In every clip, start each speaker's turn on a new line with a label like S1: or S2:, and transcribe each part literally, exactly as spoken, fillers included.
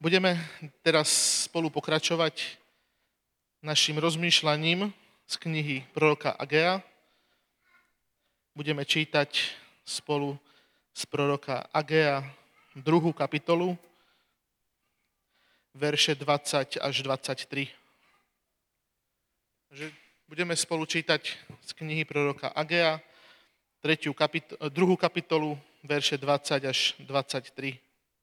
S1: Budeme teraz spolu pokračovať našim rozmýšľaním z knihy proroka Agea. Budeme čítať spolu z proroka Agea druhú kapitolu, verše dvadsať až dvadsaťtri. Budeme spolu čítať z knihy proroka Agea tretiu kapit- druhú kapitolu, verše dvadsať až dvadsaťtri.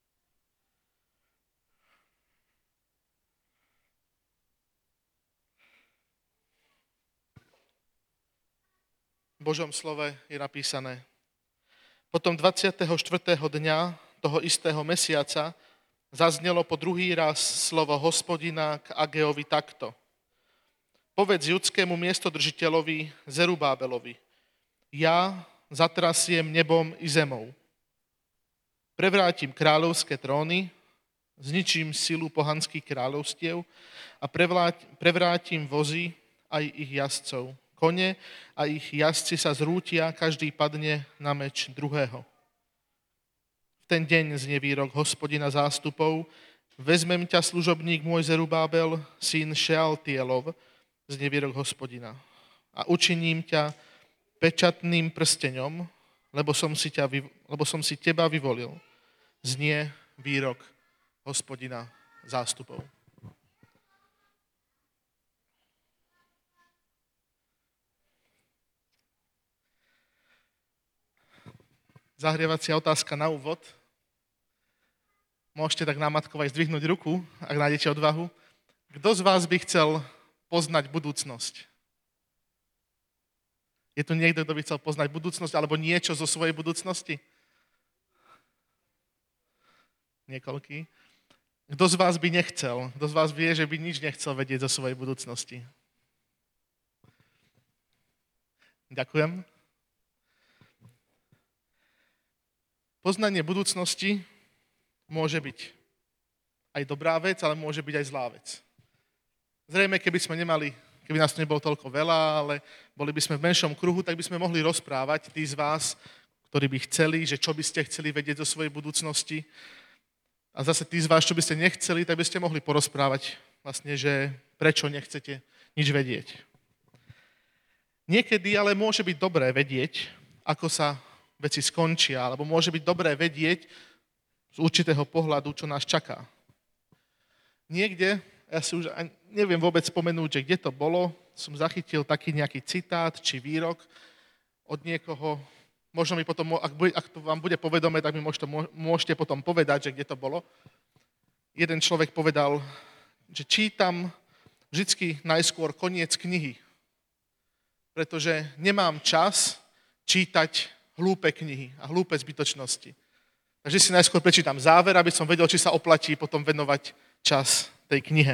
S1: V Božom slove je napísané: Potom dvadsiateho štvrtého dňa toho istého mesiaca zaznelo po druhý raz slovo Hospodina k Ageovi takto. Povedz judskému miestodržiteľovi Zerubábelovi: Ja zatrasiem nebom i zemou. Prevrátim kráľovské tróny, zničím silu pohanských kráľovstiev a prevrátim vozy aj ich jazdcov. Kone a ich jazdci sa zrútia, každý padne na meč druhého. V ten deň znie výrok Hospodina zástupov: Vezmem ťa, služobník môj Zerubábel, syn Šealtielov, znie výrok Hospodina, a učiním ťa pečatným prsteňom, lebo som si, ťa, lebo som si teba vyvolil, znie výrok Hospodina zástupov. Zahrievacia otázka na úvod. Môžete tak námatkovo aj zdvihnúť ruku, ak nájdete odvahu. Kto z vás by chcel poznať budúcnosť? Je tu niekto, kto by chcel poznať budúcnosť alebo niečo zo svojej budúcnosti? Niekoľký. Kto z vás by nechcel? Kto z vás vie, že by nič nechcel vedieť zo svojej budúcnosti? Ďakujem. Poznanie budúcnosti môže byť aj dobrá vec, ale môže byť aj zlá vec. Zrejme, keby sme nemali, keby nás tu nebolo toľko veľa, ale boli by sme v menšom kruhu, tak by sme mohli rozprávať, tí z vás, ktorí by chceli, že čo by ste chceli vedieť zo svojej budúcnosti. A zase tí z vás, čo by ste nechceli, tak by ste mohli porozprávať vlastne, že prečo nechcete nič vedieť. Niekedy ale môže byť dobré vedieť, ako sa veci skončia, alebo môže byť dobré vedieť z určitého pohľadu, čo nás čaká. Niekde, ja si už neviem vôbec spomenúť, že kde to bolo, som zachytil taký nejaký citát či výrok od niekoho, možno mi potom, ak, bude, ak to vám bude povedomé, tak mi môžete, môžete potom povedať, že kde to bolo. Jeden človek povedal, že čítam vždycky najskôr koniec knihy, pretože nemám čas čítať hlúpe knihy a hlúpe zbytočnosti. Takže si najskôr prečítam záver, aby som vedel, či sa oplatí potom venovať čas tej knihe.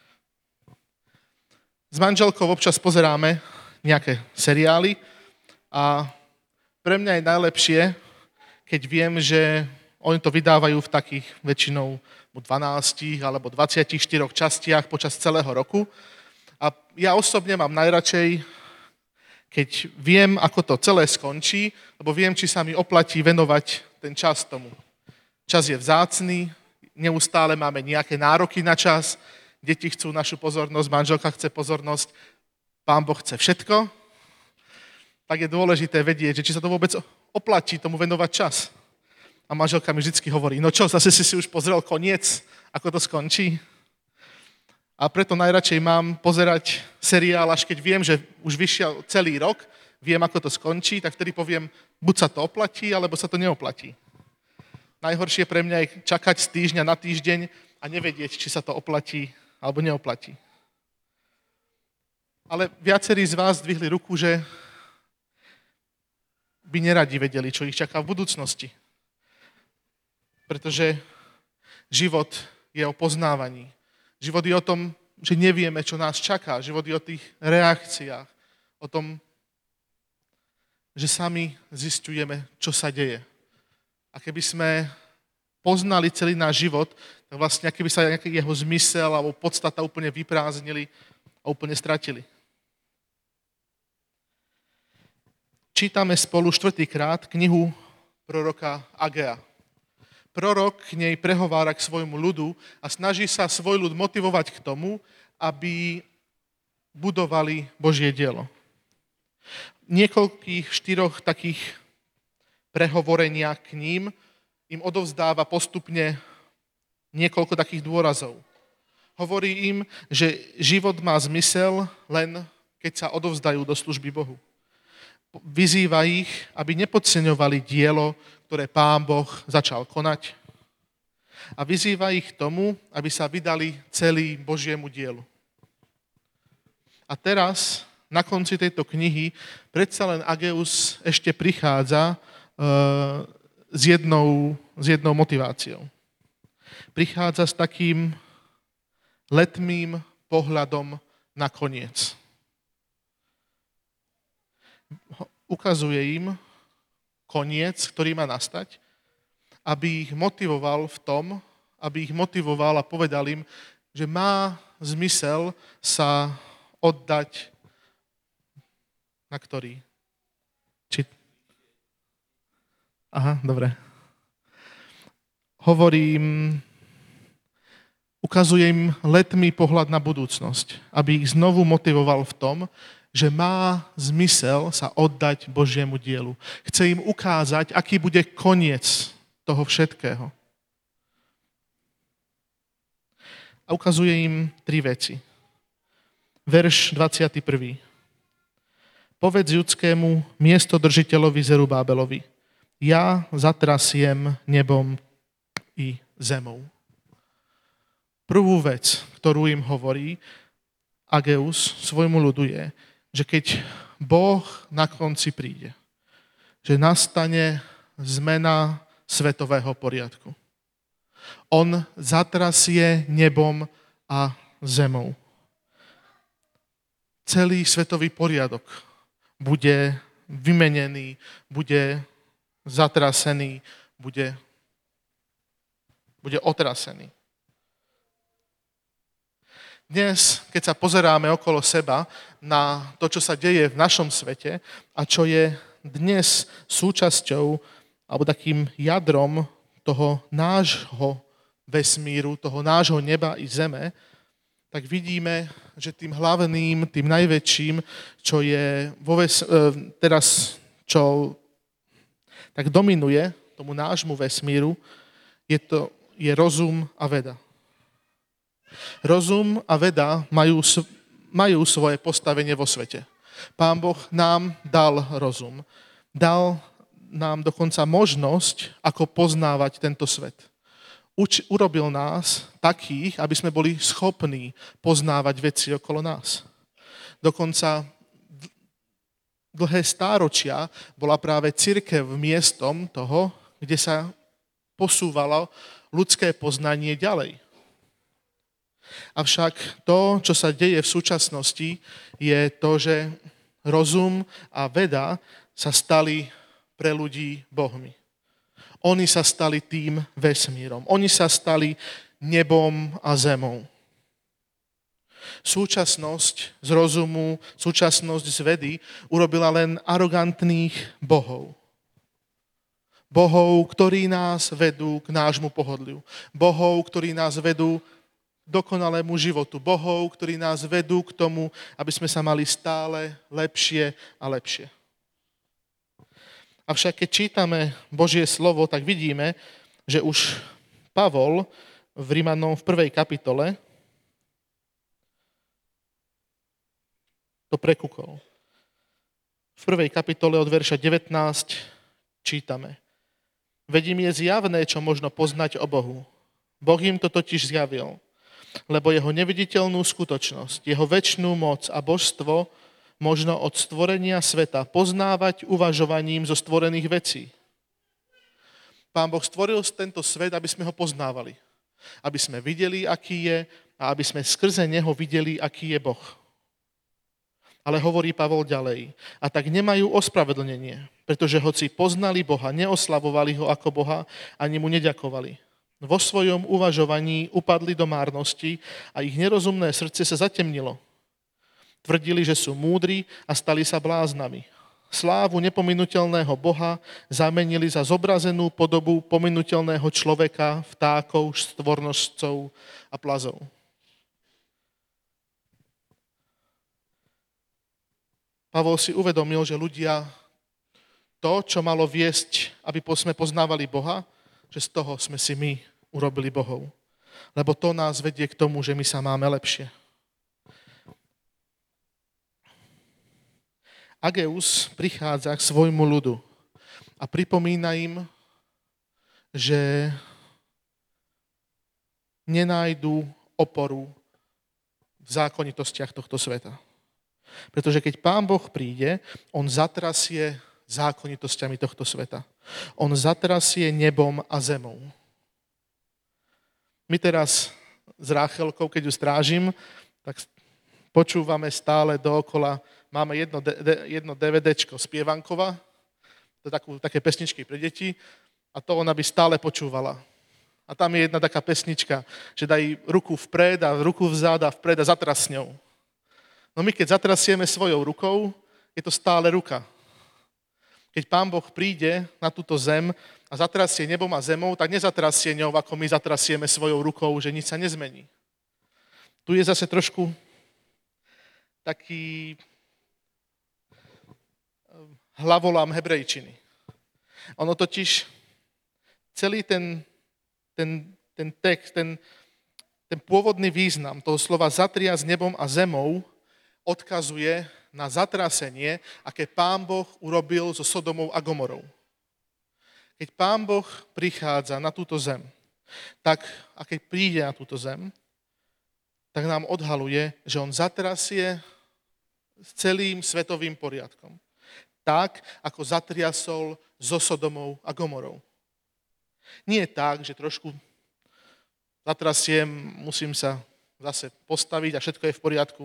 S1: S manželkou občas pozeráme nejaké seriály a pre mňa je najlepšie, keď viem, že oni to vydávajú v takých väčšinou dvanástich alebo dvadsiatich štyroch častiach počas celého roku. A ja osobne mám najradšej, keď viem, ako to celé skončí, lebo viem, či sa mi oplatí venovať ten čas tomu. Čas je vzácny, neustále máme nejaké nároky na čas, deti chcú našu pozornosť, manželka chce pozornosť, Pán Boh chce všetko, tak je dôležité vedieť, že či sa to vôbec oplatí tomu venovať čas. A manželka mi vždycky hovorí, no čo, zase si si už pozrel koniec, ako to skončí? A preto najradšej mám pozerať seriál, až keď viem, že už vyšiel celý rok, viem, ako to skončí, tak vtedy poviem, buď sa to oplatí, alebo sa to neoplatí. Najhoršie pre mňa je čakať z týždňa na týždeň a nevedieť, či sa to oplatí, alebo neoplatí. Ale viacerí z vás zdvihli ruku, že by neradi vedeli, čo ich čaká v budúcnosti. Pretože život je o poznávaní. Život je o tom, že nevieme, čo nás čaká. Život je o tých reakciách. O tom, že sami zisťujeme, čo sa deje. A keby sme poznali celý náš život, tak vlastne keby sa nejaký jeho zmysel alebo podstata úplne vyprázdnili a úplne stratili. Čítame spolu štvrtýkrát knihu proroka Agea. Prorok k nej prehovára k svojmu ľudu a snaží sa svoj ľud motivovať k tomu, aby budovali Božie dielo. Niekoľkých štyroch takých prehovorenia k ním im odovzdáva postupne niekoľko takých dôrazov. Hovorí im, že život má zmysel len keď sa odovzdajú do služby Bohu. Vyzýva ich, aby nepodceňovali dielo, ktoré Pán Boh začal konať. A vyzýva ich k tomu, aby sa vydali celý Božiemu dielu. A teraz, na konci tejto knihy, predsa len Ageus ešte prichádza e, s, jednou, s jednou motiváciou. Prichádza s takým letmým pohľadom na koniec. Ukazuje im koniec, ktorý má nastať, aby ich motivoval v tom, aby ich motivoval a povedal im, že má zmysel sa oddať na ktorý? Či... Aha, dobre. Hovorím, ukazuje im letmý pohľad na budúcnosť, aby ich znovu motivoval v tom, že má zmysel sa oddať Božiemu dielu. Chce im ukázať, aký bude koniec toho všetkého. A ukazuje im tri veci. Verš dvadsiaty prvý. Povedz judskému miestodržiteľovi Zerubábelovi, ja zatrasiem nebom i zemou. Prvú vec, ktorú im hovorí Ageus svojmu ľudu je, že keď Boh na konci príde, že nastane zmena svetového poriadku. On zatrasie nebom a zemou. Celý svetový poriadok bude vymenený, bude zatrasený, bude, bude otrasený. Dnes, keď sa pozeráme okolo seba na to, čo sa deje v našom svete a čo je dnes súčasťou alebo takým jadrom toho nášho vesmíru, toho nášho neba i zeme, tak vidíme, že tým hlavným, tým najväčším, čo je vo ves- teraz, čo tak dominuje tomu nášmu vesmíru, je, to, je rozum a veda. Rozum a veda majú, majú svoje postavenie vo svete. Pán Boh nám dal rozum. Dal nám dokonca možnosť, ako poznávať tento svet. Uč, urobil nás takých, aby sme boli schopní poznávať veci okolo nás. Dokonca dlhé stáročia bola práve cirkev miestom toho, kde sa posúvalo ľudské poznanie ďalej. Avšak to, čo sa deje v súčasnosti, je to, že rozum a veda sa stali pre ľudí bohmi. Oni sa stali tým vesmírom. Oni sa stali nebom a zemou. Súčasnosť z rozumu, súčasnosť z vedy urobila len arogantných bohov. Bohov, ktorí nás vedú k nášmu pohodliu. Bohov, ktorí nás vedú dokonalému životu. Bohov, ktorí nás vedú k tomu, aby sme sa mali stále lepšie a lepšie. Avšak keď čítame Božie slovo, tak vidíme, že už Pavol v Rimanom v prvej kapitole to prekúkol. V prvej kapitole od verša devätnásť čítame. Veď im je zjavné, čo možno poznať o Bohu. Boh im to totiž zjavil, lebo jeho neviditeľnú skutočnosť, jeho večnú moc a božstvo možno od stvorenia sveta poznávať uvažovaním zo stvorených vecí. Pán Boh stvoril tento svet, aby sme ho poznávali. Aby sme videli, aký je a aby sme skrze neho videli, aký je Boh. Ale hovorí Pavol ďalej. A tak nemajú ospravedlnenie, pretože hoci poznali Boha, neoslavovali ho ako Boha, ani mu neďakovali. Vo svojom uvažovaní upadli do márnosti a ich nerozumné srdce sa zatemnilo. Tvrdili, že sú múdri a stali sa bláznami. slávu nepominuteľného Boha zamenili za zobrazenú podobu pominuteľného človeka, vtákov, stvornosťov a plazov. Pavol si uvedomil, že ľudia to, čo malo viesť, aby sme poznávali Boha, že z toho sme si my urobili Bohov. Lebo to nás vedie k tomu, že my sa máme lepšie. Ageus prichádza k svojmu ľudu a pripomína im, že nenájdu oporu v zákonitostiach tohto sveta. Pretože keď Pán Boh príde, on zatrasie zákonitosťami tohto sveta. On zatrasie nebom a zemou. My teraz s Ráchelkou, keď ju strážim, tak počúvame stále dookola. Máme jedno, jedno DVDčko Spievankova, to je takú, také pesničky pre deti, a to ona by stále počúvala. A tam je jedna taká pesnička, že daj ruku vpred a ruku vzad a vpred a zatras s ňou. No my keď zatrasieme svojou rukou, je to stále ruka. Keď Pán Boh príde na túto zem a zatrasie nebom a zemou, tak nezatrasie ňou, ako my zatrasieme svojou rukou, že nič sa nezmení. Tu je zase trošku taký hlavolám hebrejčiny. Ono totiž, celý ten, ten, ten text, ten, ten pôvodný význam toho slova zatria s nebom a zemou odkazuje na zatrasenie, aké Pán Boh urobil so Sodomou a Gomorou. Keď Pán Boh prichádza na túto zem, tak a keď príde na túto zem, tak nám odhaluje, že on zatrasie s celým svetovým poriadkom. Tak, ako zatriasol so Sodomou a Gomorou. Nie tak, že trošku zatrasiem, musím sa zase postaviť a všetko je v poriadku.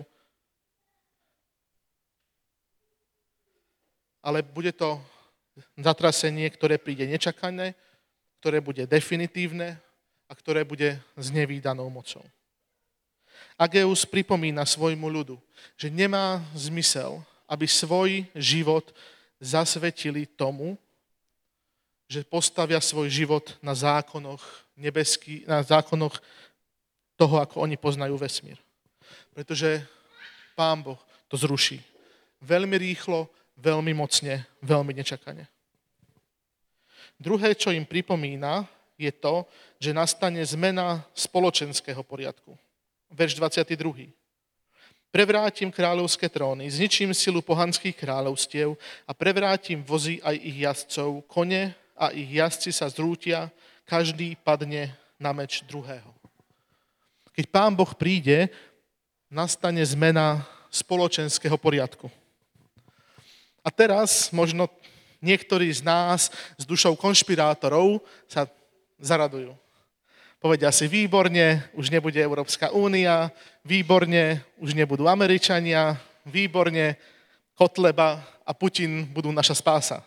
S1: Ale bude to zatrasenie, ktoré príde nečakané, ktoré bude definitívne a ktoré bude s nevídanou mocou. Ageus pripomína svojmu ľudu, že nemá zmysel, aby svoj život zasvetili tomu, že postavia svoj život na zákonoch nebeských, na zákonoch toho, ako oni poznajú vesmír. Pretože Pán Boh to zruší. Veľmi rýchlo, veľmi mocne, veľmi nečakane. Druhé, čo im pripomína, je to, že nastane zmena spoločenského poriadku. Verš dvadsiaty druhý. Prevrátim kráľovské tróny, zničím silu pohanských kráľovstiev a prevrátim vozy aj ich jazdcov, kone a ich jazdci sa zrútia, každý padne na meč druhého. Keď Pán Boh príde, nastane zmena spoločenského poriadku. A teraz možno niektorí z nás s dušou konšpirátorov sa zaradujú. Povedia si, výborne, už nebude Európska únia, výborne, už nebudú Američania, výborne, Kotleba a Putin budú naša spása.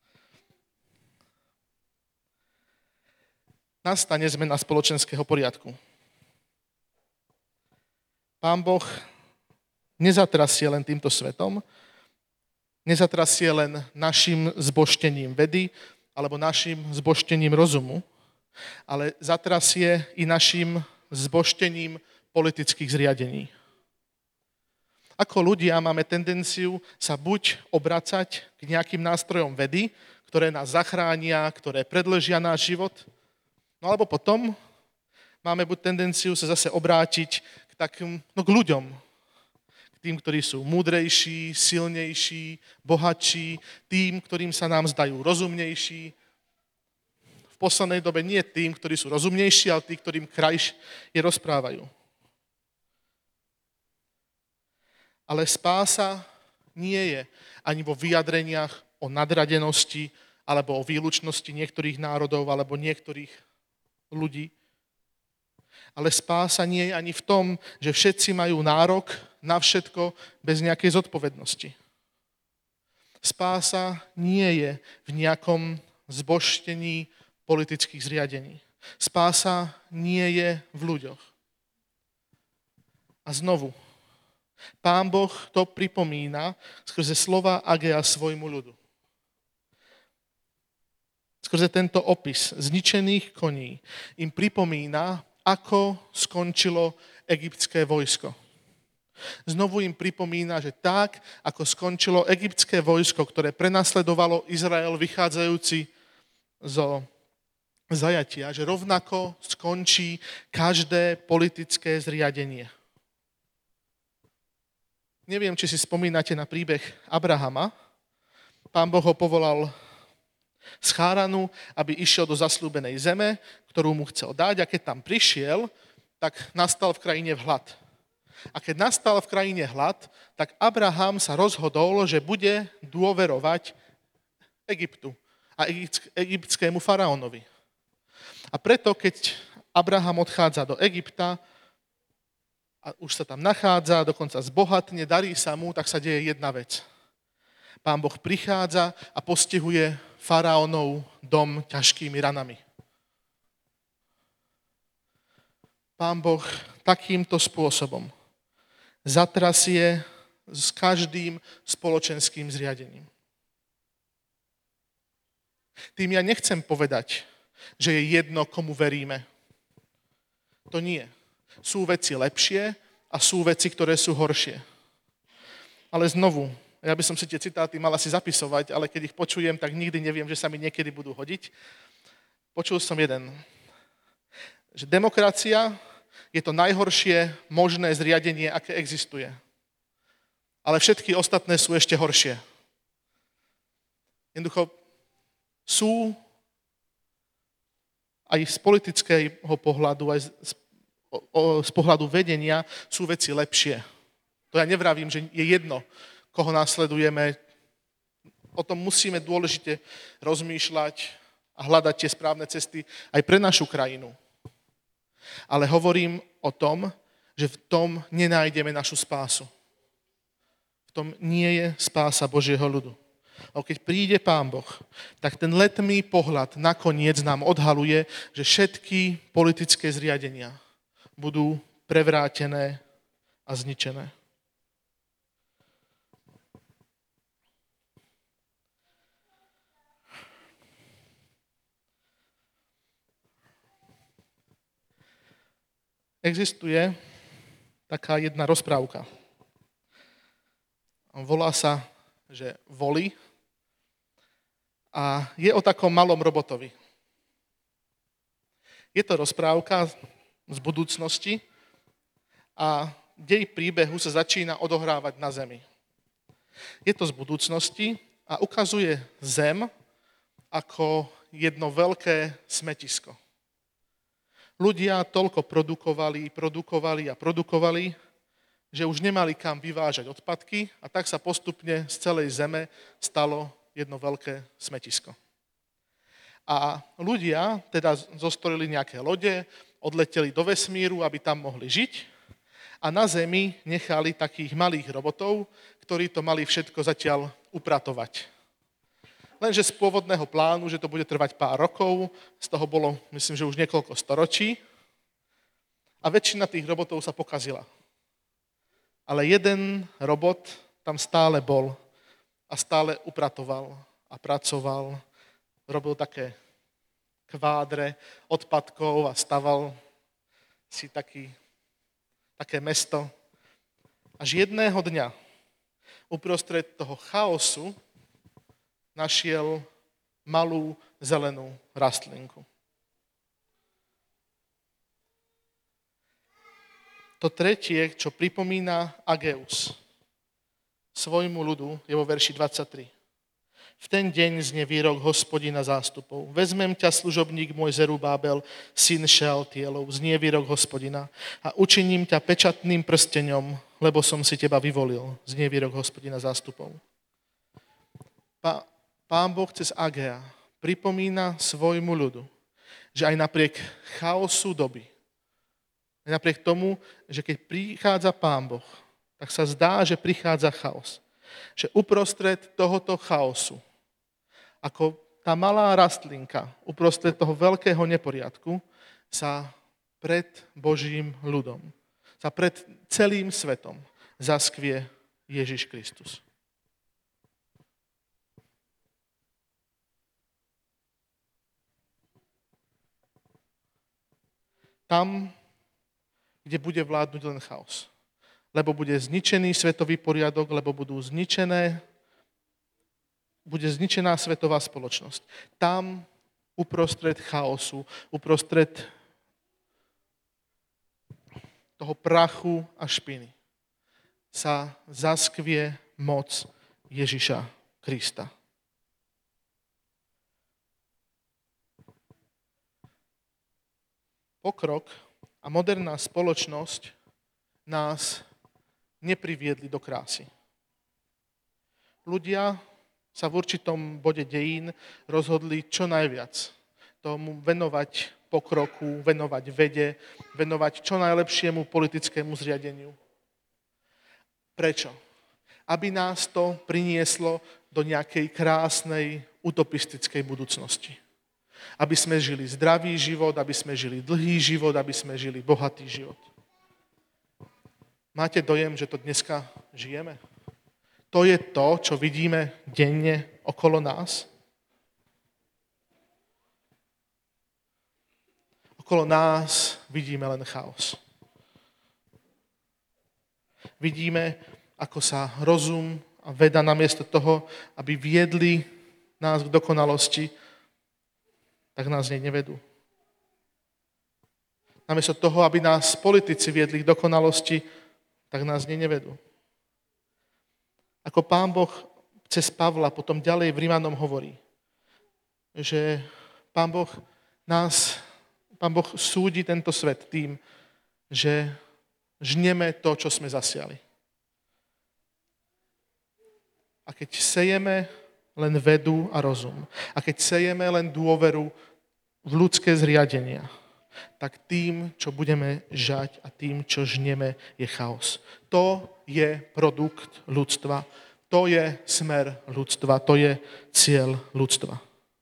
S1: Nastane zmena spoločenského poriadku. Pán Boh nezatrasie len týmto svetom, nezatrasie len našim zbožtením vedy alebo našim zbožtením rozumu, ale zatrasie i našim zbožtením politických zriadení. Ako ľudia máme tendenciu sa buď obracať k nejakým nástrojom vedy, ktoré nás zachránia, ktoré predĺžia náš život, no alebo potom máme buď tendenciu sa zase obrátiť k takým, no k ľuďom, k tým, ktorí sú múdrejší, silnejší, bohatší, tým, ktorým sa nám zdajú rozumnejší. V poslednej dobe nie tým, ktorí sú rozumnejší, ale tí, ktorým krajšie rozprávajú. Ale spása nie je ani vo vyjadreniach o nadradenosti alebo o výlučnosti niektorých národov alebo niektorých ľudí. Ale spása nie je ani v tom, že všetci majú nárok na všetko bez nejakej zodpovednosti. Spása nie je v nejakom zbožtení politických zriadení. Spása nie je v ľuďoch. A znovu, Pán Boh to pripomína skrze slova Agea svojmu ľudu. Skrze tento opis zničených koní im pripomína, ako skončilo egyptské vojsko. Znovu im pripomína, že tak, ako skončilo egyptské vojsko, ktoré prenasledovalo Izrael vychádzajúci zo zajatia, že rovnako skončí každé politické zriadenie. Neviem, či si spomínate na príbeh Abrahama. Pán Boh ho povolal z Cháranu, aby išiel do zasľúbenej zeme, ktorú mu chcel dať, a keď tam prišiel, tak nastal v krajine hlad. A keď nastal v krajine hlad, tak Abraham sa rozhodol, že bude dôverovať Egyptu a egyptskému faraónovi. A preto, keď Abraham odchádza do Egypta a už sa tam nachádza, dokonca zbohatne, darí sa mu, tak sa deje jedna vec. Pán Boh prichádza a postihuje faraónov dom ťažkými ranami. Pán Boh takýmto spôsobom zatrasie s každým spoločenským zriadením. Tým ja nechcem povedať, že je jedno, komu veríme. To nie. Sú veci lepšie a sú veci, ktoré sú horšie. Ale znovu, ja by som si tie citáty mal asi zapisovať, ale keď ich počujem, tak nikdy neviem, že sa mi niekedy budú hodiť. Počul som jeden, že demokracia je to najhoršie možné zriadenie, aké existuje. Ale všetky ostatné sú ešte horšie. Jednoducho sú aj z politického pohľadu, aj z, z pohľadu vedenia sú veci lepšie. To ja nevravím, že je jedno, koho následujeme. O tom musíme dôležite rozmýšľať a hľadať tie správne cesty aj pre našu krajinu. Ale hovorím o tom, že v tom nenájdeme našu spásu. V tom nie je spása Božieho ľudu. A keď príde Pán Boh, tak ten letmý pohľad nakoniec nám odhaluje, že všetky politické zriadenia budú prevrátené a zničené. Existuje taká jedna rozprávka. Volá sa, že Voli, a je o takom malom robotovi. Je to rozprávka z budúcnosti a dej príbehu sa začína odohrávať na Zemi. Je to z budúcnosti a ukazuje Zem ako jedno veľké smetisko. Ľudia toľko produkovali, produkovali a produkovali, že už nemali kam vyvážať odpadky a tak sa postupne z celej Zeme stalo jedno veľké smetisko. A ľudia teda zostrojili nejaké lode, odleteli do vesmíru, aby tam mohli žiť a na Zemi nechali takých malých robotov, ktorí to mali všetko zatiaľ upratovať. Lenže z pôvodného plánu, že to bude trvať pár rokov, z toho bolo, myslím, že už niekoľko storočí a väčšina tých robotov sa pokazila. Ale jeden robot tam stále bol a stále upratoval a pracoval, robil také kvádre odpadkov a staval si taký, také mesto. Až jedného dňa uprostred toho chaosu našiel malú zelenú rastlinku. To tretie, čo pripomína Ageus svojmu ľudu, je vo verši dvadsaťtri. V ten deň znie výrok Hospodina zástupov. Vezmem ťa, služobník môj Zerubábel, syn Šealtielov, znie výrok Hospodina, a učiním ťa pečatným prsteňom, lebo som si teba vyvolil, znie výrok Hospodina zástupov. Pá, Pán Boh cez Agea pripomína svojmu ľudu, že aj napriek chaosu doby, aj napriek tomu, že keď prichádza Pán Boh, tak sa zdá, že prichádza chaos. Že uprostred tohoto chaosu, ako tá malá rastlinka uprostred toho veľkého neporiadku, sa pred Božím ľudom, sa pred celým svetom zaskvie Ježiš Kristus. Tam, kde bude vládnuť len chaos. Lebo bude zničený svetový poriadok, lebo budú zničené, bude zničená svetová spoločnosť. Tam, uprostred chaosu, uprostred toho prachu a špiny, sa zaskvie moc Ježiša Krista. Pokrok a moderná spoločnosť nás nepriviedli do krásy. Ľudia sa v určitom bode dejín rozhodli čo najviac tomu venovať pokroku, venovať vede, venovať čo najlepšiemu politickému zriadeniu. Prečo? Aby nás to prinieslo do nejakej krásnej, utopistickej budúcnosti. Aby sme žili zdravý život, aby sme žili dlhý život, aby sme žili bohatý život. Máte dojem, že to dneska žijeme? To je to, čo vidíme denne okolo nás? Okolo nás vidíme len chaos. Vidíme, ako sa rozum a veda namiesto toho, aby viedli nás k dokonalosti, tak nás nej nevedú. Namiesto toho, aby nás politici viedli k dokonalosti, tak nás nej nevedú. Ako Pán Boh cez Pavla potom ďalej v Rimanom hovorí, že Pán Boh nás, Pán Boh súdi tento svet tým, že žneme to, čo sme zasiali. A keď sejeme len vedu a rozum, a keď sejeme len dôveru v ľudské zriadenia, tak tým, čo budeme žať a tým, čo žneme, je chaos. To je produkt ľudstva. To je smer ľudstva. To je cieľ ľudstva.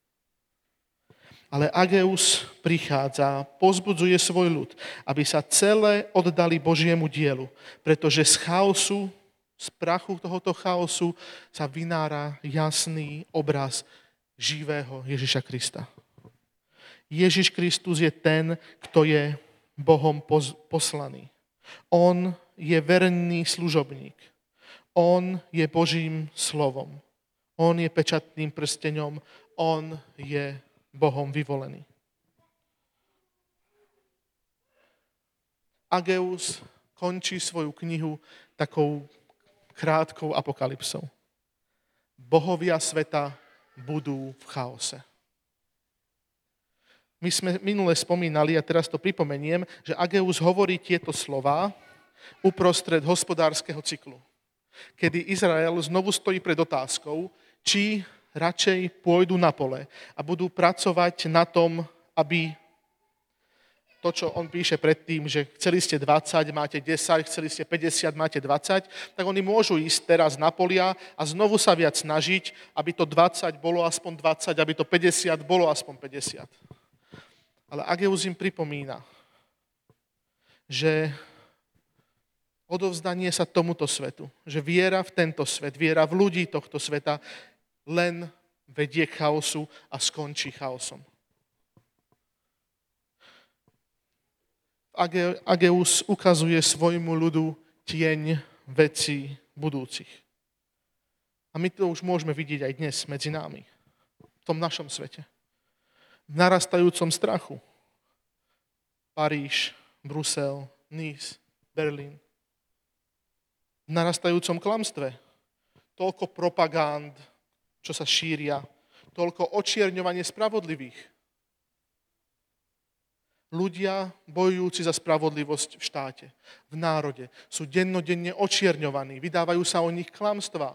S1: Ale Ageus prichádza, pozbudzuje svoj ľud, aby sa celé oddali Božiemu dielu, pretože z chaosu, z prachu tohoto chaosu sa vynára jasný obraz živého Ježiša Krista. Ježiš Kristus je ten, kto je Bohom poslaný. On je verný služobník. On je Božím slovom. On je pečatným prsteňom. On je Bohom vyvolený. Ageus končí svoju knihu takou krátkou apokalypsou. Bohovia sveta budú v chaose. My sme minule spomínali, a teraz to pripomeniem, že Ageus hovorí tieto slová uprostred hospodárskeho cyklu, kedy Izrael znovu stojí pred otázkou, či radšej pôjdu na pole a budú pracovať na tom, aby to, čo on píše predtým, že chceli ste dvadsať, máte desať, chceli ste päťdesiat, máte dvadsať, tak oni môžu ísť teraz na polia a znovu sa viac snažiť, aby to dvadsať bolo aspoň dvadsať, aby to päťdesiat bolo aspoň päťdesiat. Ale Ageus im pripomína, že odovzdanie sa tomuto svetu, že viera v tento svet, viera v ľudí tohto sveta len vedie k chaosu a skončí chaosom. Ageus ukazuje svojmu ľudu tieň vecí budúcich. A my to už môžeme vidieť aj dnes medzi nami, v tom našom svete. V narastajúcom strachu. Paríž, Brusel, Nice, Berlín. V narastajúcom klamstve. Toľko propagand, čo sa šíria. Toľko očierňovanie spravodlivých. Ľudia bojujúci za spravodlivosť v štáte, v národe, sú dennodenne očierňovaní, vydávajú sa o nich klamstvá.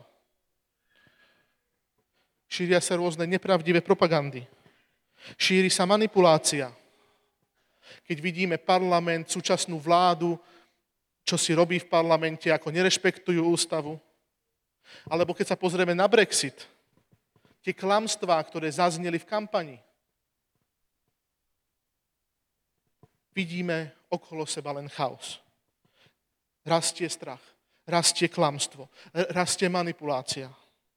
S1: Šíria sa rôzne nepravdivé propagandy. Šíri sa manipulácia. Keď vidíme parlament, súčasnú vládu, čo si robí v parlamente, ako nerešpektujú ústavu. Alebo keď sa pozrieme na Brexit, tie klamstvá, ktoré zazneli v kampani. Vidíme okolo seba len chaos. Rastie strach. rastie klamstvo, rastie manipulácia.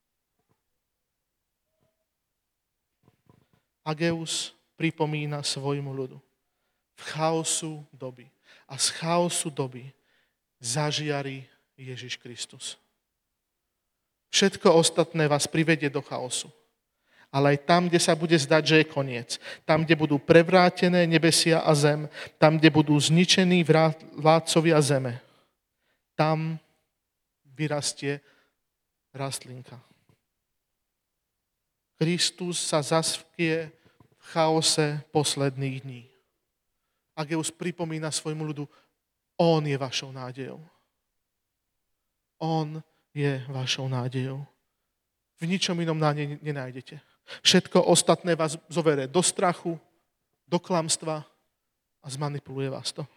S1: Ageus pripomína svojmu ľudu v chaosu doby. A z chaosu doby zažiari Ježiš Kristus. Všetko ostatné vás privedie do chaosu. Ale aj tam, kde sa bude zdať, že je koniec, tam, kde budú prevrátené nebesia a zem, tam, kde budú zničení vládcovia zeme, tam vyrastie rastlinka. Kristus sa zaskvie v chaose posledných dní. Ageus pripomína svojmu ľudu, on je vašou nádejou. On je vašou nádejou. V ničom inom nádej nenájdete. Všetko ostatné vás zoverie do strachu, do klamstva a zmanipuluje vás to.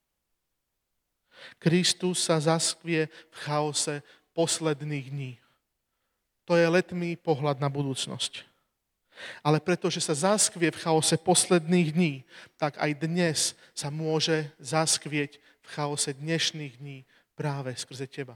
S1: Kristus sa zaskvie v chaose posledných dní. To je letmý pohľad na budúcnosť. Ale pretože sa zaskvie v chaose posledných dní, tak aj dnes sa môže zaskvieť v chaose dnešných dní práve skrze teba.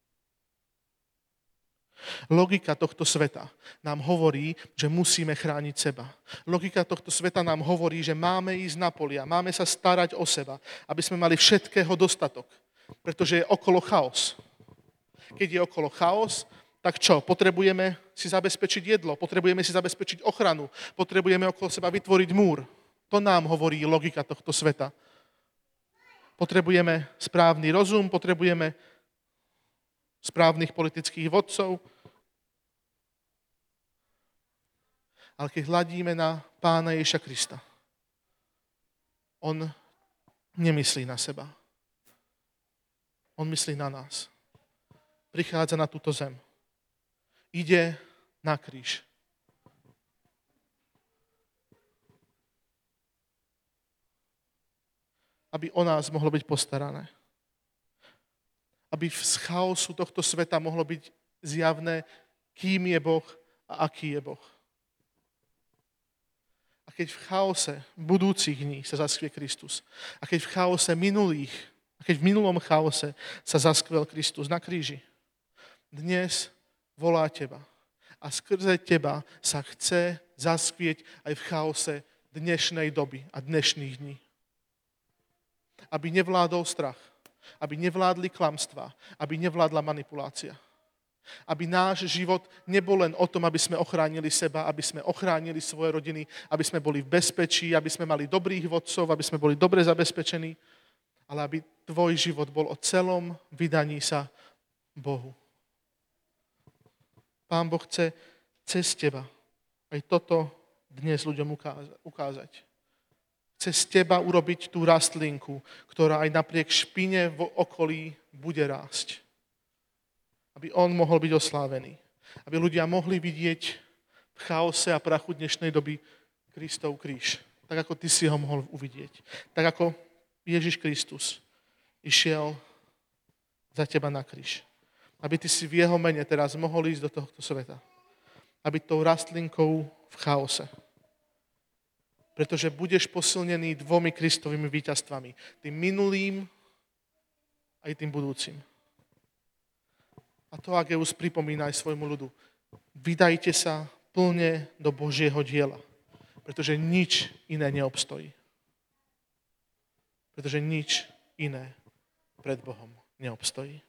S1: Logika tohto sveta nám hovorí, že musíme chrániť seba. Logika tohto sveta nám hovorí, že máme ísť na polia, máme sa starať o seba, aby sme mali všetkého dostatok, pretože je okolo chaos. Keď je okolo chaos, tak čo? Potrebujeme si zabezpečiť jedlo, potrebujeme si zabezpečiť ochranu, potrebujeme okolo seba vytvoriť múr. To nám hovorí logika tohto sveta. Potrebujeme správny rozum, potrebujeme správnych politických vodcov. Ale keď hľadíme na Pána Ježiša Krista, on nemyslí na seba. On myslí na nás. Prichádza na túto zem. Ide na kríž. Aby o nás mohlo byť postarané. Aby z chaosu tohto sveta mohlo byť zjavné, kým je Boh a aký je Boh. A keď v chaose budúcich dní sa zaskvie Kristus, a keď v chaose minulých, a keď v minulom chaose sa zaskvel Kristus na kríži, dnes volá teba. A skrze teba sa chce zaskvieť aj v chaose dnešnej doby a dnešných dní. Aby nevládol strach, aby nevládli klamstvá, aby nevládla manipulácia. Aby náš život nebol len o tom, aby sme ochránili seba, aby sme ochránili svoje rodiny, aby sme boli v bezpečí, aby sme mali dobrých vodcov, aby sme boli dobre zabezpečení, ale aby tvoj život bol o celom vydaní sa Bohu. Pán Boh chce cez teba aj toto dnes ľuďom ukázať. Chce z teba urobiť tú rastlinku, ktorá aj napriek špine v okolí bude rásť. Aby on mohol byť oslávený. Aby ľudia mohli vidieť v chaose a prachu dnešnej doby Kristov kríž. Tak ako ty si ho mohol uvidieť. Tak ako Ježiš Kristus išiel za teba na kríž. Aby ty si v jeho mene teraz mohol ísť do tohto sveta. Aby tou rastlinkou v chaose. Pretože budeš posilnený dvomi Kristovými víťazstvami. Tým minulým aj tým budúcim. A to Ageus pripomína aj svojmu ľudu. Vydajte sa plne do Božieho diela. Pretože nič iné neobstojí. Pretože nič iné pred Bohom neobstojí.